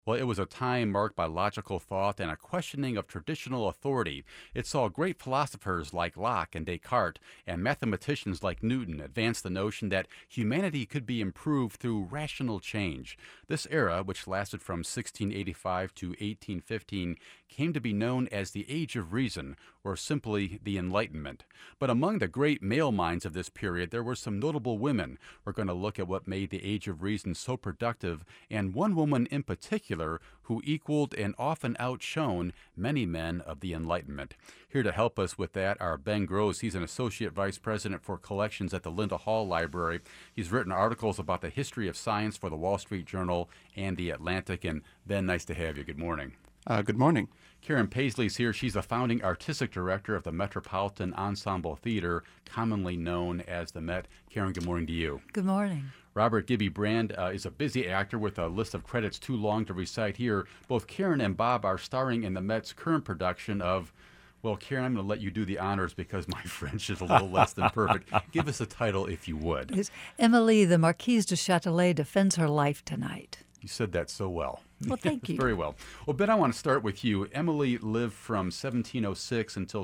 Well, it was a time marked by logical thought and a questioning of traditional authority. It saw great philosophers like Locke and Descartes and mathematicians like Newton advance the notion that humanity could be improved through rational change. This era, which lasted from 1685 to 1815, came to be known as the Age of Reason, or simply the Enlightenment. But among the great male minds of this period, there were some notable women. We're going to look at what made the Age of Reason so productive, and one woman in particular who equaled and often outshone many men of the Enlightenment. Here to help us with that are Ben Gross. He's an Associate Vice President for Collections at the Linda Hall Library. He's written articles about the history of science for the Wall Street Journal and the Atlantic. And Ben, nice to have you. Good morning. Good morning. Karen Paisley's here. She's the founding artistic director of the Metropolitan Ensemble Theater, commonly known as the Met. Karen, good morning to you. Good morning. Robert Gibby Brand is a busy actor with a list of credits too long to recite here. Both Karen and Bob are starring in the Met's current production of, well, Karen, I'm going to let you do the honors because my French is a little less than perfect. Give us a title if you would. It's Emily, the Marquise de Châtelet, defends her life tonight. You said that so well. Well, thank you. Very well. Well, Ben, I want to start with you. Emily lived from 1706 until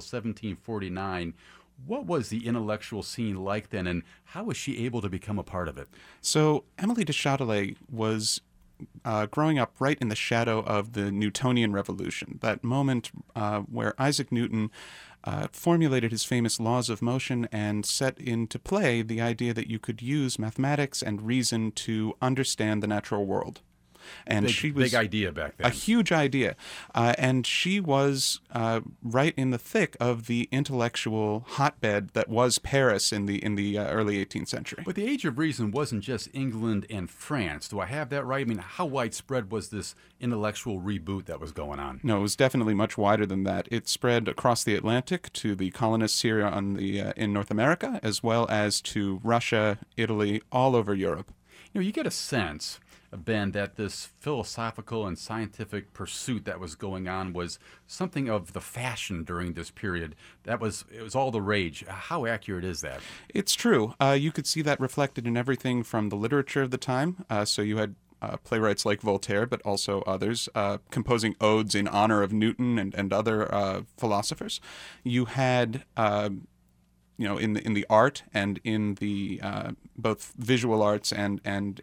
1749. What was the intellectual scene like then, and how was she able to become a part of it? So Emily de Châtelet was growing up right in the shadow of the Newtonian Revolution, that moment where Isaac Newton formulated his famous laws of motion and set into play the idea that you could use mathematics and reason to understand the natural world. And she was big idea back then. A huge idea. And she was right in the thick of the intellectual hotbed that was Paris in the early 18th century. But the Age of Reason wasn't just England and France. Do I have that right? I mean, how widespread was this intellectual reboot that was going on? No, it was definitely much wider than that. It spread across the Atlantic to the colonists here in North America, as well as to Russia, Italy, all over Europe. You know, you get a sense, Ben, that this philosophical and scientific pursuit that was going on was something of the fashion during this period. It was all the rage. How accurate is that? It's true. You could see that reflected in everything from the literature of the time. So you had playwrights like Voltaire, but also others, composing odes in honor of Newton and other philosophers. You had in the art and in the both visual arts and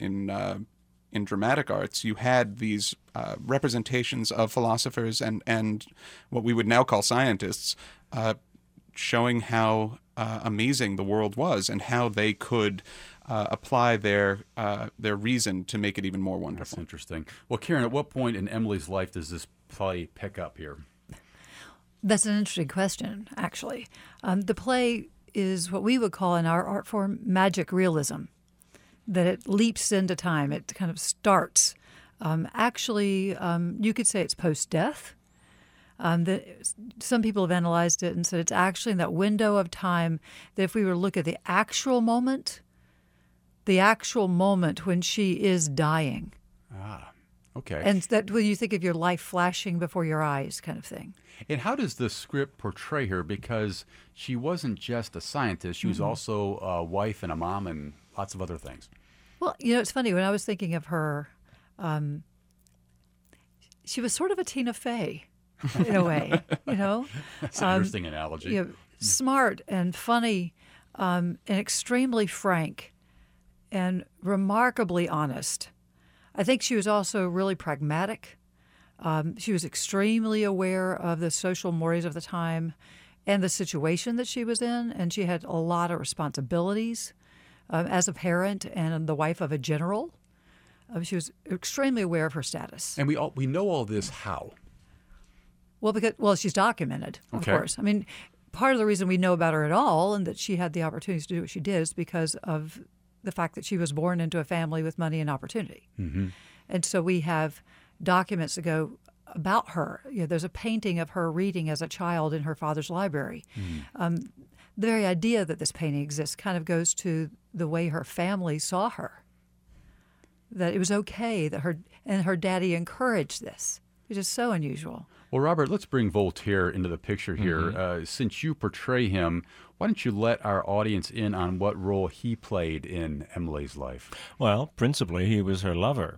in dramatic arts, you had these representations of philosophers and what we would now call scientists, showing how amazing the world was and how they could apply their reason to make it even more wonderful. That's interesting. Well, Karen, at what point in Emily's life does this play pick up here? That's an interesting question, actually. The play is what we would call in our art form magic realism, that it leaps into time. It kind of starts. You could say it's post-death. Some people have analyzed it and said it's actually in that window of time that if we were to look at the actual moment when she is dying. Ah, okay. And that when you think of your life flashing before your eyes kind of thing. And how does the script portray her? Because she wasn't just a scientist. She was also a wife and a mom and lots of other things. Well, it's funny. When I was thinking of her, she was sort of a Tina Fey in a way, That's an interesting analogy. Smart and funny and extremely frank and remarkably honest. I think she was also really pragmatic. She was extremely aware of the social mores of the time and the situation that she was in, and she had a lot of responsibilities as a parent and the wife of a general. She was extremely aware of her status. And we know all this how? Well, she's documented, of course. I mean, part of the reason we know about her at all and that she had the opportunities to do what she did is because of the fact that she was born into a family with money and opportunity. Mm-hmm. And so we have documents that go about her. There's a painting of her reading as a child in her father's library. Mm-hmm. The very idea that this painting exists kind of goes to the way her family saw her, that it was okay that her daddy encouraged this, which is so unusual. Well, Robert, let's bring Voltaire into the picture here. Since you portray him, why don't you let our audience in on what role he played in Emily's life? Well, principally, he was her lover.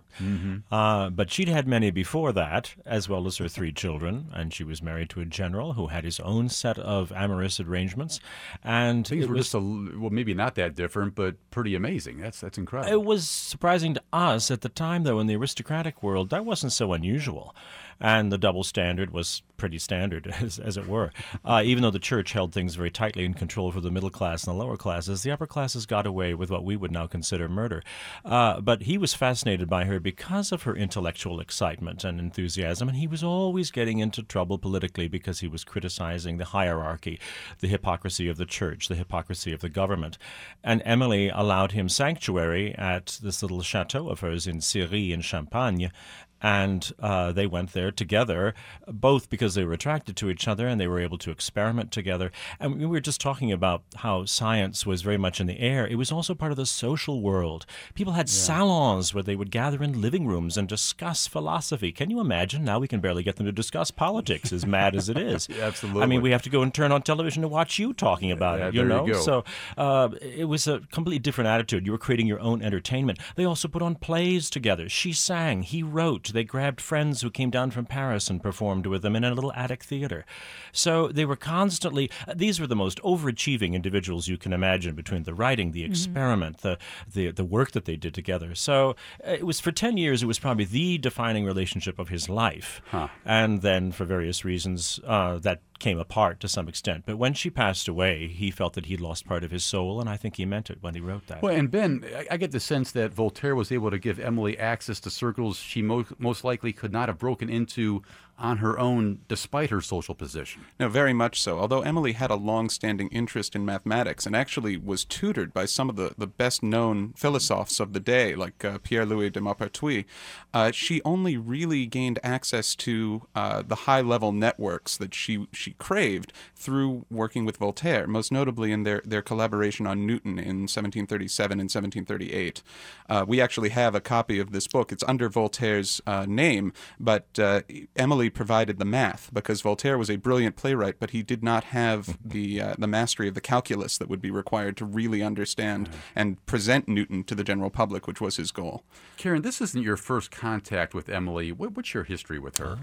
But she'd had many before that, as well as her 3 children, and she was married to a general who had his own set of amorous arrangements. And Things were just, well, maybe not that different, but pretty amazing. That's incredible. It was surprising to us at the time, though, in the aristocratic world, that wasn't so unusual. And the double standard was pretty standard, as it were. Even though the church held things very tightly in control for the middle class and the lower classes, the upper classes got away with what we would now consider murder. But he was fascinated by her because of her intellectual excitement and enthusiasm, and he was always getting into trouble politically because he was criticizing the hierarchy, the hypocrisy of the church, the hypocrisy of the government. And Emily allowed him sanctuary at this little chateau of hers in Syrie in Champagne, and they went there together, both because they were attracted to each other and they were able to experiment together. And we were just talking about how science was very much in the air. It was also part of the social world. People had salons where they would gather in living rooms and discuss philosophy. Can you imagine? Now we can barely get them to discuss politics, as mad as it is. Absolutely. I mean, we have to go and turn on television to watch you talking about it, you know? You go. So it was a completely different attitude. You were creating your own entertainment. They also put on plays together. She sang, he wrote. They grabbed friends who came down from Paris and performed with them in a little attic theater. So they were constantly, these were the most overachieving individuals you can imagine, between the writing, the experiment, the work that they did together. So it was, for 10 years, it was probably the defining relationship of his life. And then for various reasons, that came apart to some extent. But when she passed away, he felt that he'd lost part of his soul, and I think he meant it when he wrote that. Well, and Ben, I get the sense that Voltaire was able to give Emily access to circles she most likely could not have broken into on her own, despite her social position. No, very much so. Although Emily had a long-standing interest in mathematics and actually was tutored by some of the best-known philosophers of the day, like Pierre-Louis de Maupertuis, she only really gained access to the high-level networks that she craved through working with Voltaire, most notably in their collaboration on Newton in 1737 and 1738. We actually have a copy of this book. It's under Voltaire's name, but Emily provided the math, because Voltaire was a brilliant playwright, but he did not have the mastery of the calculus that would be required to really understand and present Newton to the general public, which was his goal. Karen, this isn't your first contact with Emily. What's your history with her?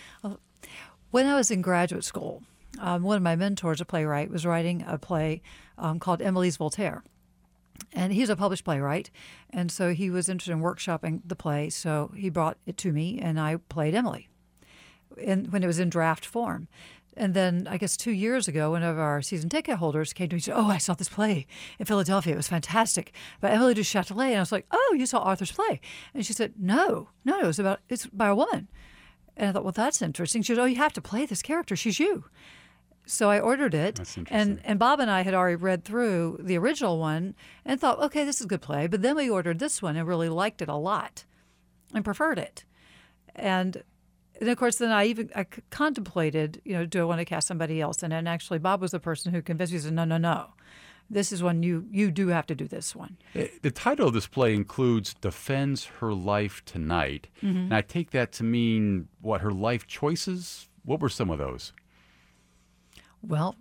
When I was in graduate school, one of my mentors, a playwright, was writing a play called Emily's Voltaire. And he's a published playwright, and so he was interested in workshopping the play, so he brought it to me, and I played Emily when it was in draft form. And then, I guess 2 years ago, one of our season ticket holders came to me and said, "Oh, I saw this play in Philadelphia. It was fantastic. By Emily du Châtelet." And I was like, "Oh, you saw Arthur's play?" And she said, No, it's by a woman. And I thought, well, that's interesting. She said, "Oh, you have to play this character. She's you." So I ordered it. That's interesting. And Bob and I had already read through the original one and thought, okay, this is a good play. But then we ordered this one and really liked it a lot and preferred it. And of course, then I contemplated, do I want to cast somebody else? And then actually, Bob was the person who convinced me. He said, no. This is one you do have to do this one. The title of this play includes Defends Her Life Tonight. And I take that to mean, what, her life choices? What were some of those? Well,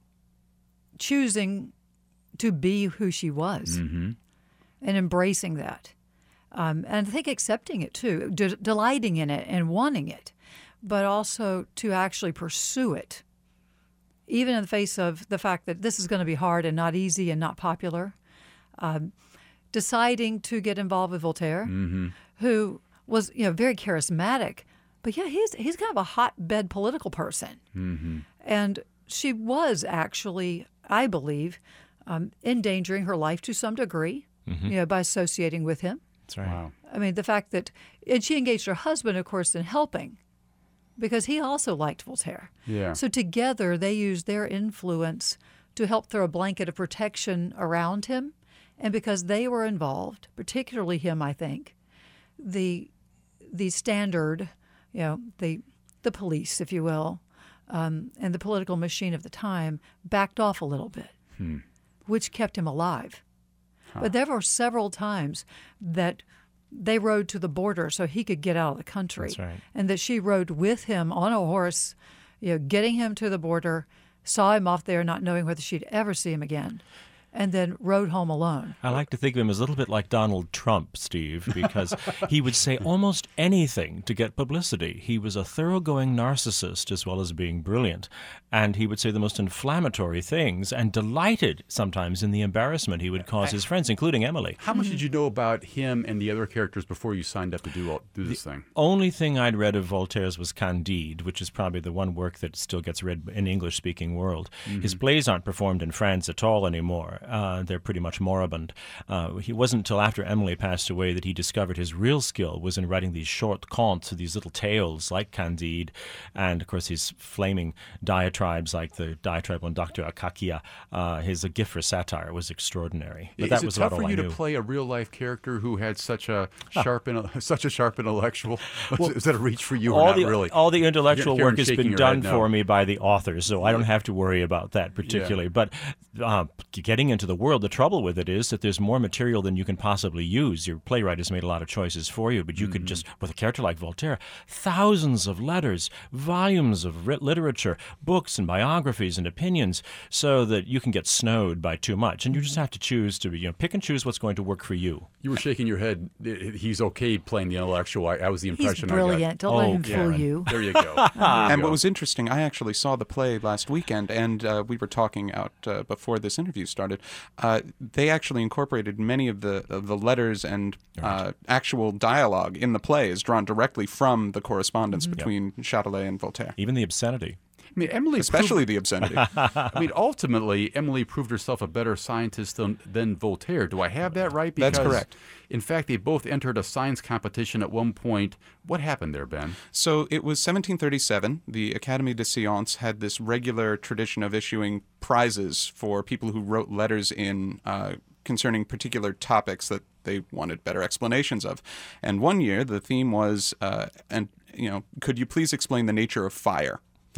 choosing to be who she was and embracing that. And I think accepting it, too, delighting in it and wanting it, but also to actually pursue it, even in the face of the fact that this is going to be hard and not easy and not popular. Deciding to get involved with Voltaire, who was very charismatic, but he's kind of a hotbed political person. And she was actually, I believe, endangering her life to some degree, by associating with him. That's right. Wow. I mean, the fact that, and she engaged her husband, of course, in helping, because he also liked Voltaire. Yeah. So together they used their influence to help throw a blanket of protection around him. And because they were involved, particularly him, I think, the standard, the police, if you will, and the political machine of the time backed off a little bit, which kept him alive. But there were several times that they rode to the border so he could get out of the country. That's right. And that she rode with him on a horse, getting him to the border, saw him off there, not knowing whether she'd ever see him again, and then rode home alone. I like to think of him as a little bit like Donald Trump, Steve, because he would say almost anything to get publicity. He was a thoroughgoing narcissist as well as being brilliant, and he would say the most inflammatory things and delighted sometimes in the embarrassment he would cause his friends, including Emily. How much did you know about him and the other characters before you signed up to do this thing? Only thing I'd read of Voltaire's was Candide, which is probably the one work that still gets read in the English-speaking world. His plays aren't performed in France at all anymore. They're pretty much moribund. He wasn't until after Emily passed away that he discovered his real skill was in writing these short contes, these little tales like Candide, and of course his flaming diatribes like the diatribe on Dr. Akakia. His gift for satire was extraordinary. But that was Is it tough about for all you I to knew. play a real-life character who had such a sharp intellectual? Is that a reach for you or not really? All the intellectual Karen's work has shaking been her done head no. for me by the authors, so I don't have to worry about that particularly. But getting into the world, the trouble with it is that there's more material than you can possibly use. Your playwright has made a lot of choices for you, but you could just, with a character like Voltaire, thousands of letters, volumes of literature, books and biographies and opinions, so that you can get snowed by too much. And you just have to choose to pick and choose what's going to work for you. You were shaking your head. He's okay playing the intellectual. That was the He's impression brilliant. Don't let him fool Karen. you. There you go. And what was interesting, I actually saw the play last weekend, and we were talking out before this interview started. They actually incorporated many of the letters and actual dialogue in the play is drawn directly from the correspondence between Châtelet and Voltaire. Even the obscenity. I mean, Emily Especially the obscenity. I mean, ultimately, Emily proved herself a better scientist than Voltaire. Do I have that right? Because, That's correct. In fact, they both entered a science competition at one point. What happened there, Ben? So it was 1737. The Académie des Sciences had this regular tradition of issuing prizes for people who wrote letters in concerning particular topics that they wanted better explanations of. And one year, the theme was, could you please explain the nature of fire?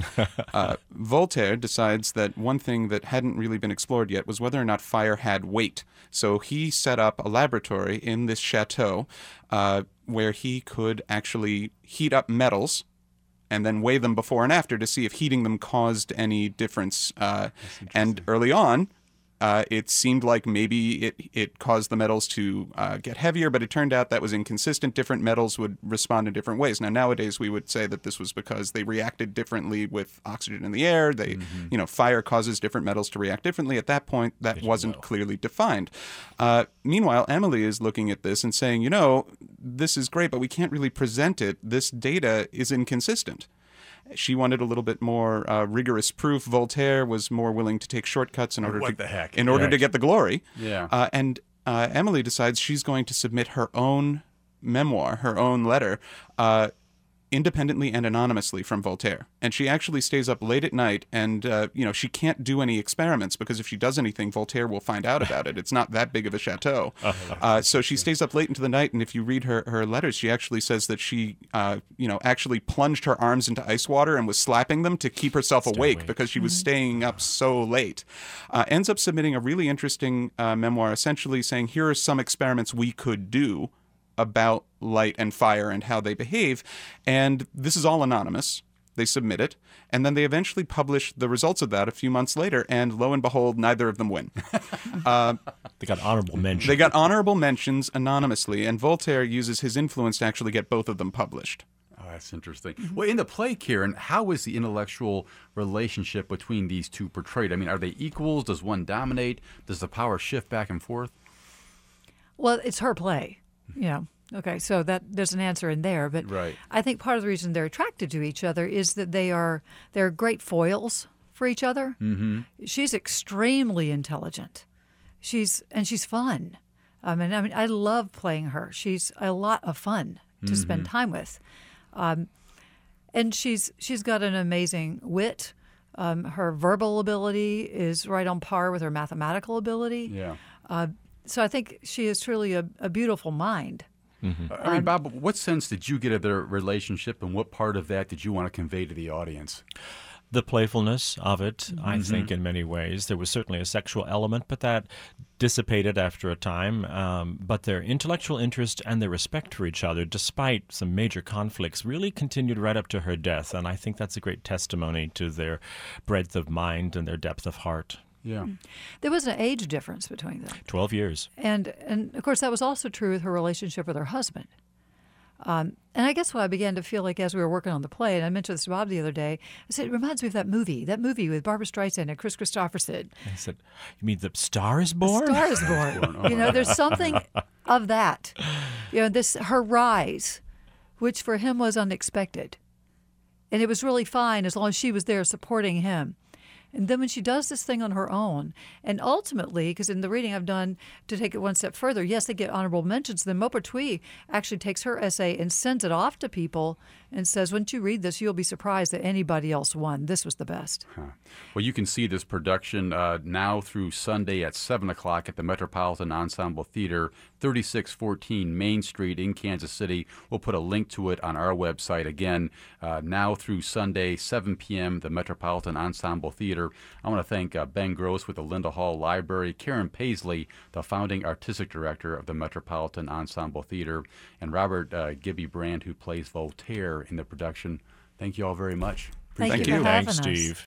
Voltaire decides that one thing that hadn't really been explored yet was whether or not fire had weight. So he set up a laboratory in this chateau where he could actually heat up metals and then weigh them before and after to see if heating them caused any difference. And early on, it seemed like maybe it caused the metals to get heavier, but it turned out that was inconsistent. Different metals would respond in different ways. Now, nowadays, we would say that this was because they reacted differently with oxygen in the air. They, fire causes different metals to react differently. At that point, that wasn't clearly defined. Meanwhile, Emily is looking at this and saying, this is great, but we can't really present it. This data is inconsistent. She wanted a little bit more rigorous proof. Voltaire was more willing to take shortcuts in order to get the glory. Yeah. And Emily decides she's going to submit her own memoir, her own letter, independently and anonymously from Voltaire. And she actually stays up late at night and, she can't do any experiments because if she does anything, Voltaire will find out about it. It's not that big of a chateau. So she stays up late into the night, and if you read her letters, she actually says that she, actually plunged her arms into ice water and was slapping them to keep herself awake because she was staying up so late. Ends up submitting a really interesting memoir, essentially saying, here are some experiments we could do about light and fire and how they behave. And this is all anonymous. They submit it, and then they eventually publish the results of that a few months later, and lo and behold, neither of them win. They got honorable mentions. They got honorable mentions anonymously, and Voltaire uses his influence to actually get both of them published. Oh, that's interesting. Well, in the play, Karen, how is the intellectual relationship between these two portrayed? I mean, are they equals? Does one dominate? Does the power shift back and forth? Well, it's her play. Okay, so that there's an answer in there, but Right. I think part of the reason they're attracted to each other is that they're great foils for each other. Mm-hmm. She's extremely intelligent. She's fun. I mean, I love playing her. She's a lot of fun to spend time with, and she's got an amazing wit. Her verbal ability is right on par with her mathematical ability. Yeah. So I think she is truly a beautiful mind. I mean, Bob, what sense did you get of their relationship, and what part of that did you want to convey to the audience? the playfulness of it, I think, in many ways. There was certainly a sexual element, but that dissipated after a time. But their intellectual interest and their respect for each other, despite some major conflicts, really continued right up to her death. And I think that's a great testimony to their breadth of mind and their depth of heart. Yeah. There was an age difference between them. 12 years. And of course, that was also true with her relationship with her husband. And I guess what I began to feel like as we were working on the play, and I mentioned this to Bob the other day, I said, it reminds me of that movie with Barbara Streisand and Chris Christopherson. I said, you mean The Star is Born? The Star is Born. Oh, You know, there's something of that. You know, her rise, which for him was unexpected. And it was really fine as long as she was there supporting him. And then when she does this thing on her own, and ultimately, because in the reading I've done to take it one step further, yes, they get honorable mentions. Then Maupertuis actually takes her essay and sends it off to people and says, once you read this, you'll be surprised that anybody else won. This was the best. Well, you can see this production now through Sunday at 7 o'clock at the Metropolitan Ensemble Theater, 3614 Main Street in Kansas City. We'll put a link to it on our website. Again, now through Sunday, 7 p.m., the Metropolitan Ensemble Theater. I want to thank Ben Gross with the Linda Hall Library, Karen Paisley, the founding artistic director of the Metropolitan Ensemble Theater, and Robert Gibby Brand, who plays Voltaire in the production. Thank you all very much. Thank Thank you you. for having Thanks, us. Steve.